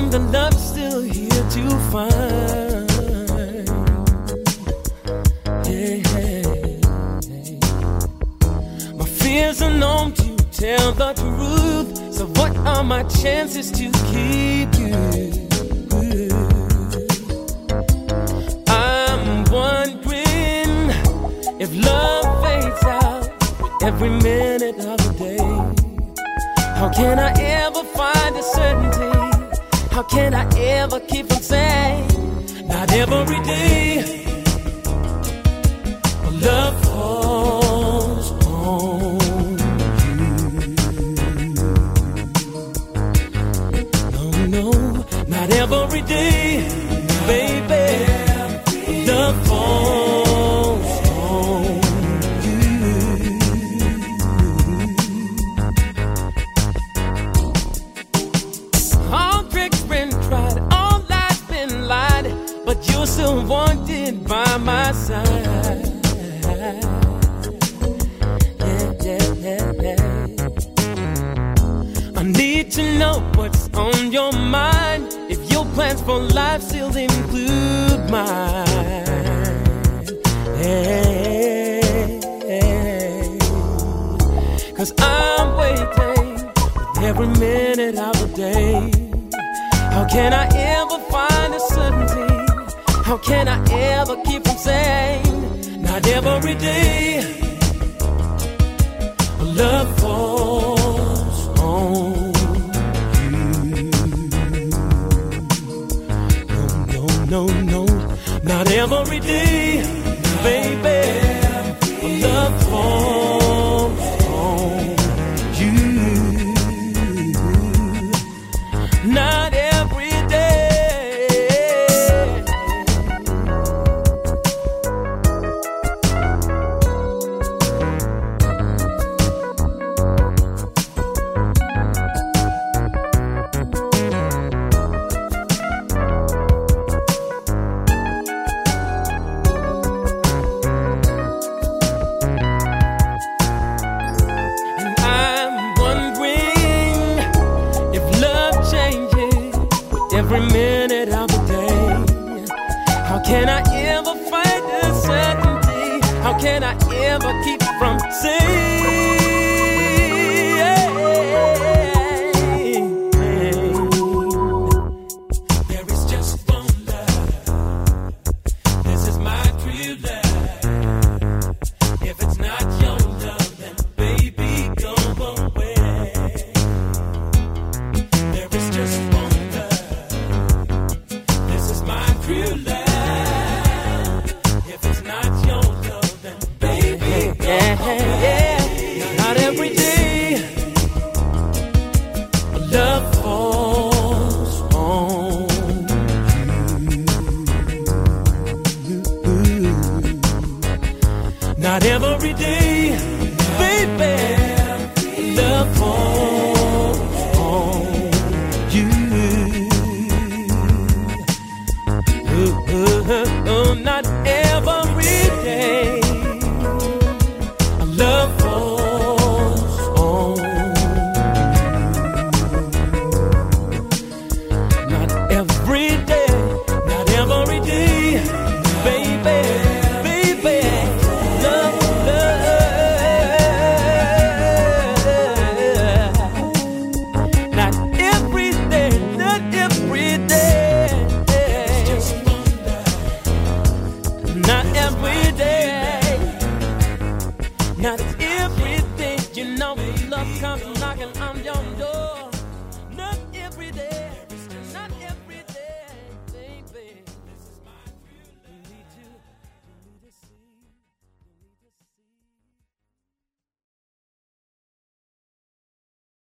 long the love's still here to find. My fears are known to tell the truth. So what are my chances to keep you? I'm wondering if love fades out every minute of the day. How can I ever find a certainty? How can I ever keep from saying, not every day, but love falls on you. No, not every day, baby, love falls on you. All tricks been tried, all lies been lied, but you're still wanted by my side. I need to know what's on your mind, if your plans for life still include mine. Cause I'm waiting with every minute of the day. How can I ever find a certainty? How can I ever keep from saying, not every day, love falls on you. No, not every day, baby, love falls on you. Not every day. Every minute of the day. How can I ever find a certainty? How can I ever keep from saying